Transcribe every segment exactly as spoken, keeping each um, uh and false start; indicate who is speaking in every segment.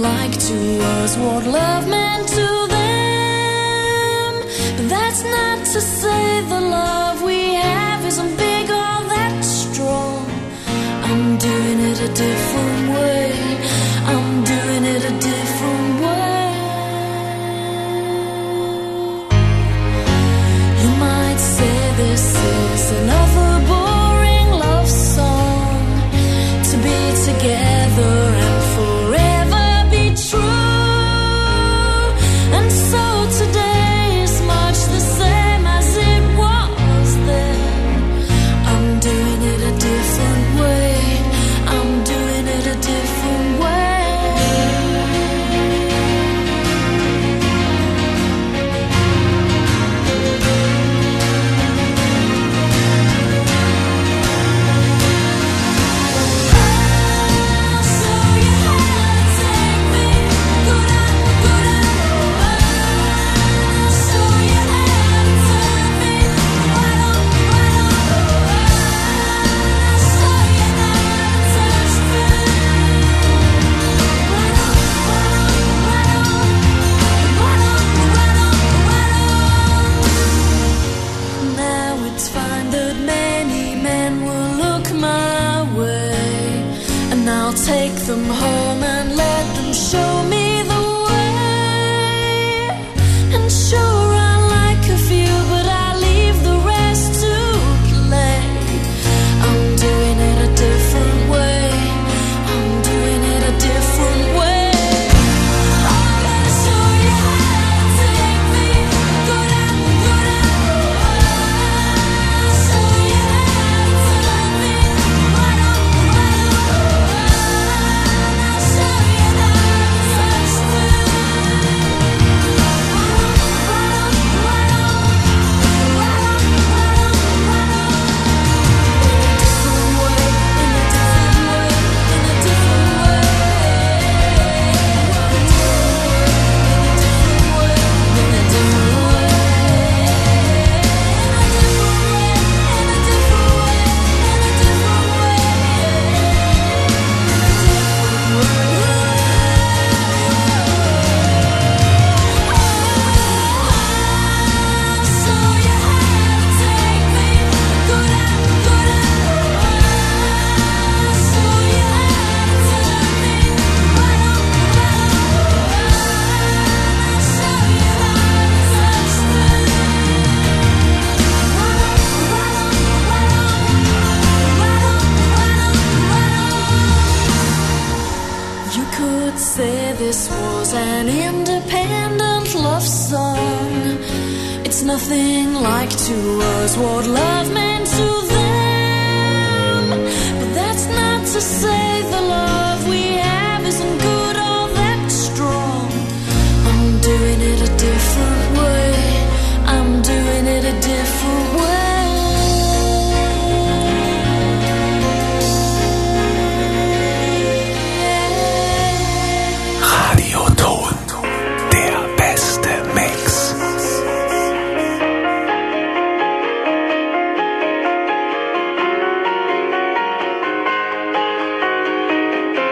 Speaker 1: like to us what love meant to them. But that's not to say the love we have isn't big or that strong. I'm doing it a different way. I'm doing it a different way. You might say this is another boring love song, to be together and forever be true. And so today is much the same as it was then. I'm doing it a different way. I'm doing it a different way. Take them home and let them show me the way. And sure I like a few, but I leave the rest to play. I'm doing it a different way. I'm doing it a different way. I'm gonna show you how to take me. Go down, go down. I'll show you how to love me. Right on, right on. This was an independent love song. It's nothing like to us what love meant to them. But that's not to say the love we have isn't good or that strong. I'm doing it a different way. I'm doing it a different way.
Speaker 2: Thank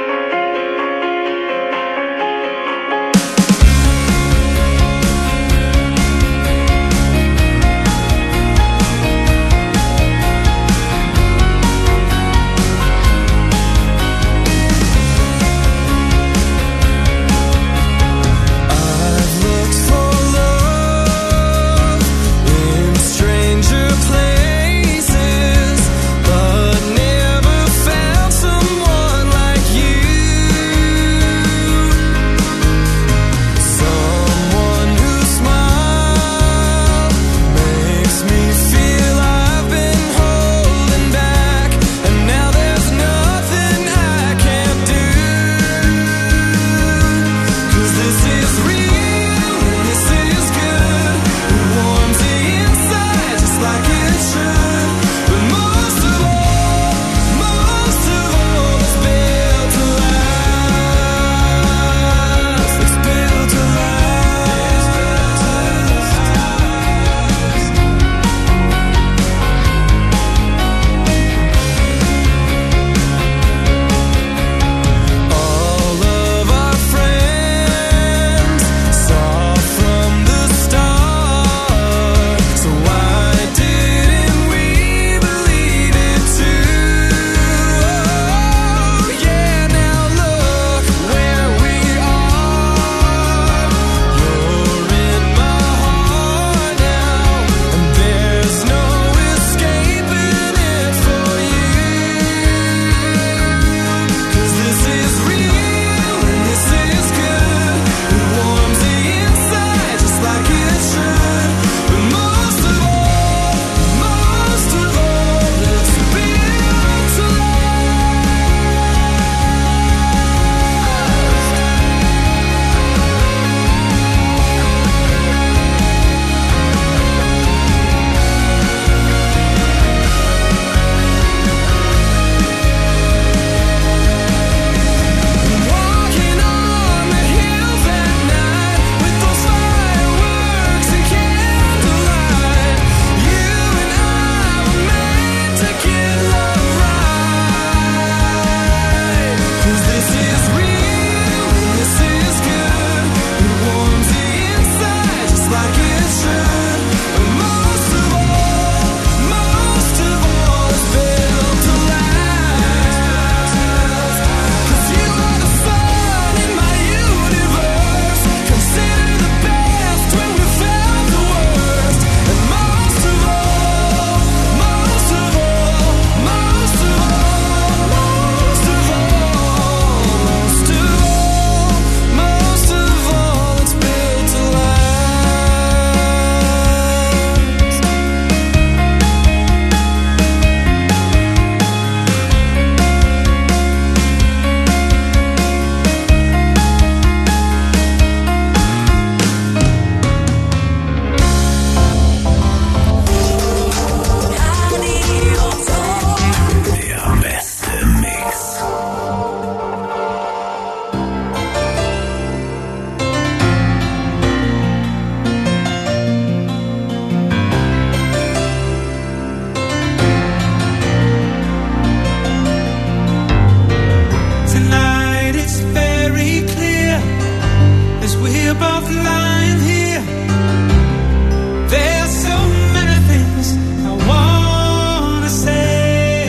Speaker 2: both lying here. There's so many things I wanna say.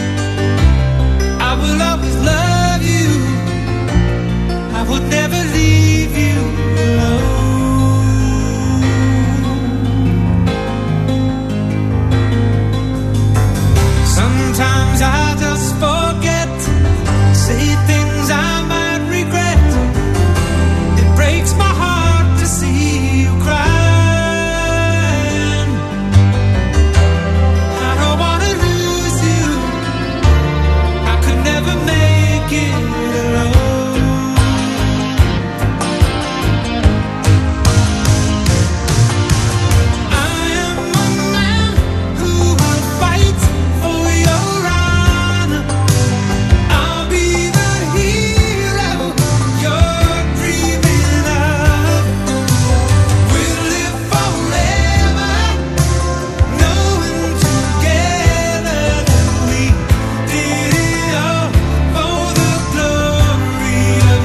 Speaker 2: I will always love you. I would never leave you alone. Sometimes I just forget, say things I might regret. It breaks my heart to see you crying. I don't wanna lose you. I could never make it alone. I am a man who will fight for your honor. I'll be the hero you're dreaming of. We'll live forever, knowing together that we did it all for the glory of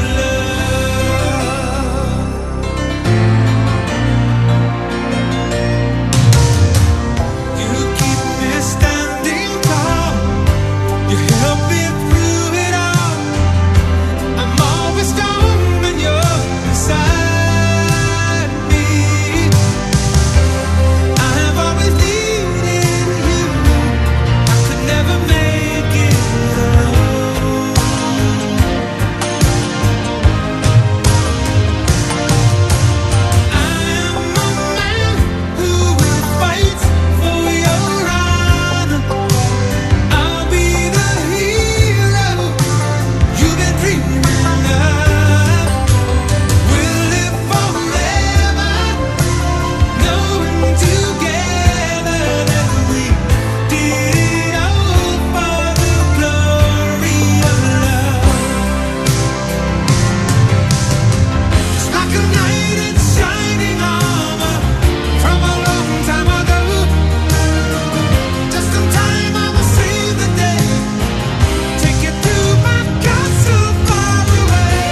Speaker 2: love. You keep me standing tall. You help me through it all. I'm always strong when you're beside me. I have always needed you. I could never make it alone. I am a man who will fight for your honor. I'll be the hero you've been dreaming of. We'll live forever, knowing together that we did it all for the glory of love. Just like a knight in shining armor from a long time ago. Just in time I will save the day. Take you to my castle far away.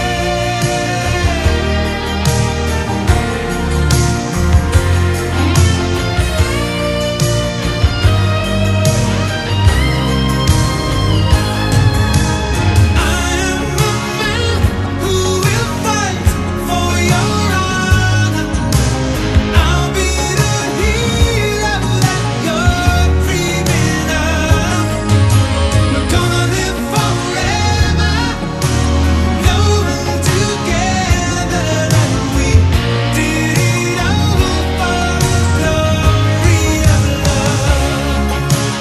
Speaker 2: I am a man who will fight for your honor. I'll be the hero that you're dreaming of. We're gonna live forever, knowing together that we did it all for the glory of love.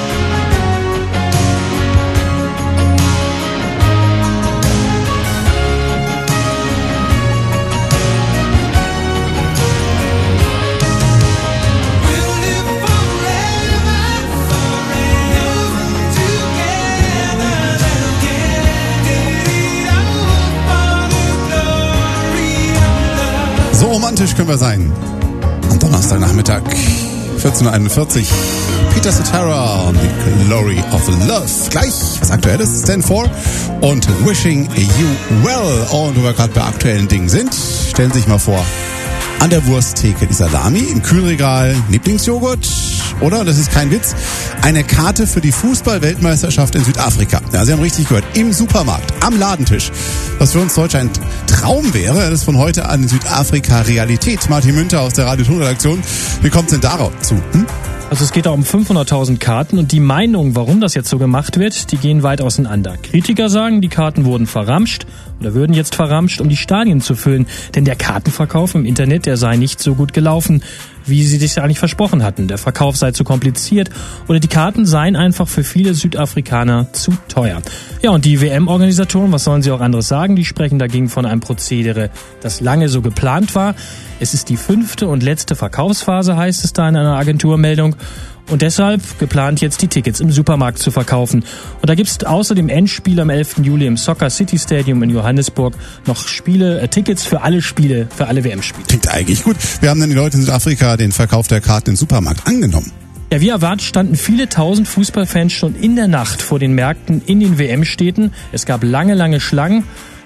Speaker 2: We'll live forever, forever together. That we did it all for the glory of love.
Speaker 3: So romantisch können wir sein. Am Donnerstagnachmittag, vierzehn Uhr einundvierzig. Peter Cetera und die Glory of Love. Gleich was Aktuelles, Stand for und Wishing You Well. Und wo wir gerade bei aktuellen Dingen sind, stellen Sie sich mal vor, an der Wursttheke die Salami, im Kühlregal Lieblingsjoghurt oder, das ist kein Witz, eine Karte für die Fußball-Weltmeisterschaft in Südafrika. Ja, Sie haben richtig gehört, im Supermarkt, am Ladentisch. Was für uns Deutsche ein Traum wäre, das ist von heute an in Südafrika Realität. Martin Münter aus der Radio-Ton-Redaktion. Wie kommt es denn darauf zu? Hm?
Speaker 4: Also es geht da um fünfhunderttausend Karten und die Meinungen, warum das jetzt so gemacht wird, die gehen weit auseinander. Kritiker sagen, die Karten wurden verramscht oder würden jetzt verramscht, um die Stadien zu füllen. Denn der Kartenverkauf im Internet, der sei nicht so gut gelaufen, wie sie sich eigentlich versprochen hatten. Der Verkauf sei zu kompliziert oder die Karten seien einfach für viele Südafrikaner zu teuer. Ja, und die W M-Organisatoren, was sollen sie auch anderes sagen? Die sprechen dagegen von einem Prozedere, das lange so geplant war. Es ist die fünfte und letzte Verkaufsphase, heißt es da in einer Agenturmeldung. Und deshalb geplant jetzt die Tickets im Supermarkt zu verkaufen. Und da gibt es außer dem Endspiel am elften Juli im Soccer City Stadium in Johannesburg noch Spiele, äh, Tickets für alle Spiele, für alle W M-Spiele.
Speaker 3: Klingt eigentlich gut. Wir haben dann die Leute in Südafrika den Verkauf der Karten im Supermarkt angenommen.
Speaker 4: Ja, wie erwartet standen viele tausend Fußballfans schon in der Nacht vor den Märkten in den W M-Städten. Es gab lange, lange Schlangen.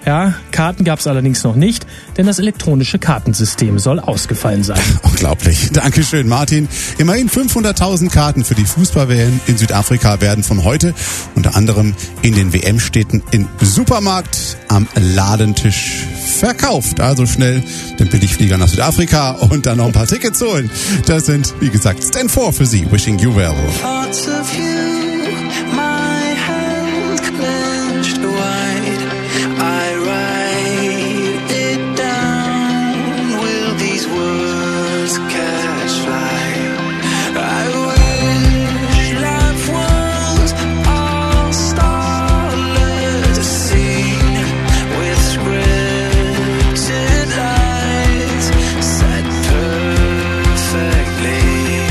Speaker 4: Ja, Karten gab es allerdings noch nicht, denn das elektronische Kartensystem soll ausgefallen sein.
Speaker 3: Unglaublich. Dankeschön, Martin. Immerhin fünfhunderttausend Karten für die Fußball-W M in Südafrika werden von heute unter anderem in den W M-Städten im Supermarkt am Ladentisch verkauft. Also schnell den Billigflieger nach Südafrika und dann noch ein paar Tickets holen. Das sind, wie gesagt, Stand For für Sie. Wishing you well.
Speaker 2: Thoughts of you, my hand clenched wide. I write it down. Will these words catch fire? I wish life was all starlit, a scene with scripted lines set perfectly.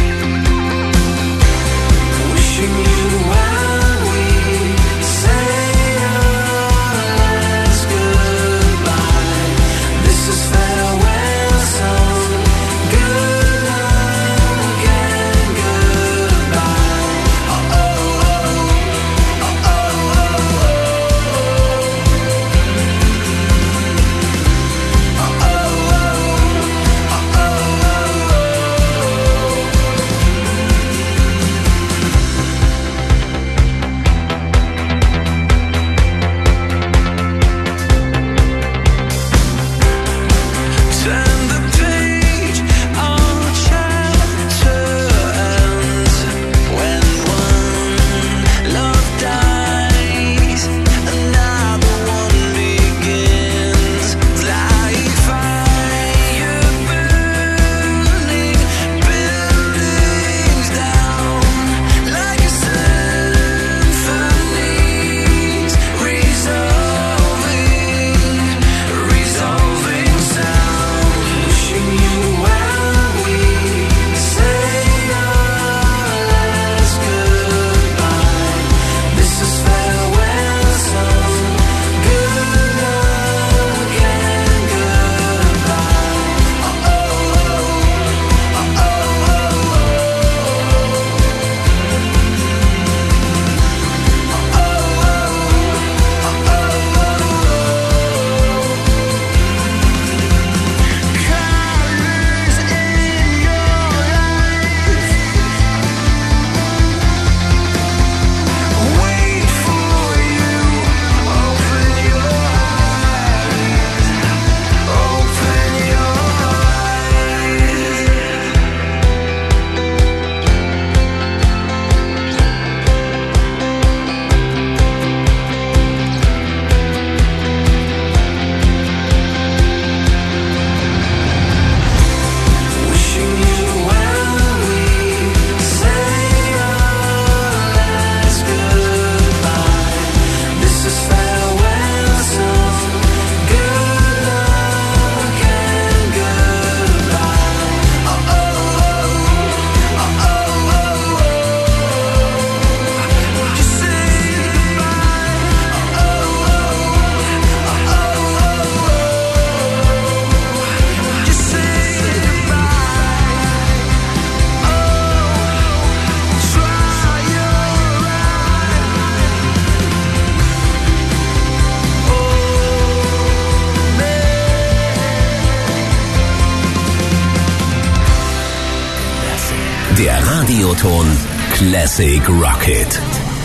Speaker 2: Wishing you well, we say our last goodbye. This is farewell song. Good luck and goodbye. Oh oh oh, oh oh oh, oh oh Turn the page, our chapter ends when one love dies, another one begins. Like fire burning buildings down, like a symphony resolving, resolving sound. Wishing you well, we say our last goodbye. This is farewell song. Good luck and goodbye. Oh oh oh, oh oh Colors in your life. Wait for you. Open your eyes. Open your eyes. Wishing you well, we say our last goodbye. This is farewell song. Good luck and goodbye. Oh oh oh, oh oh oh. Just say goodbye. Oh oh oh, oh oh. Just say goodbye. Oh, try your
Speaker 5: Der Radioton Classic Rocket.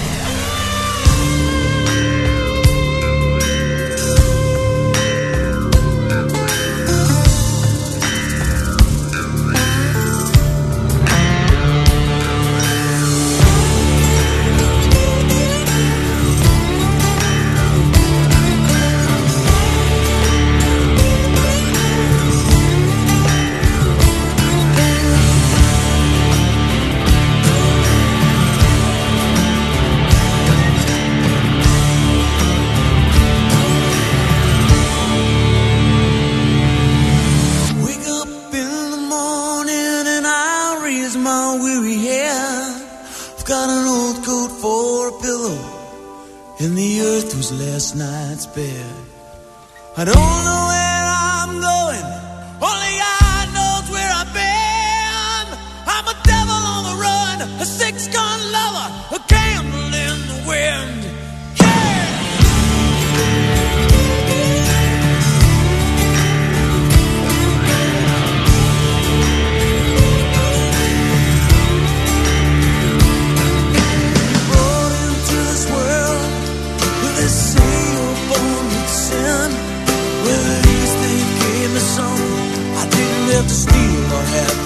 Speaker 2: Wake up in the morning and I raise my weary head. I've got an old coat for a pillow and the earth was last night's bed. I don't know where I'm going, only God knows where I've been. I'm a devil on the run, a six-gun lover, a candle in the wind. Yeah! live to steal or have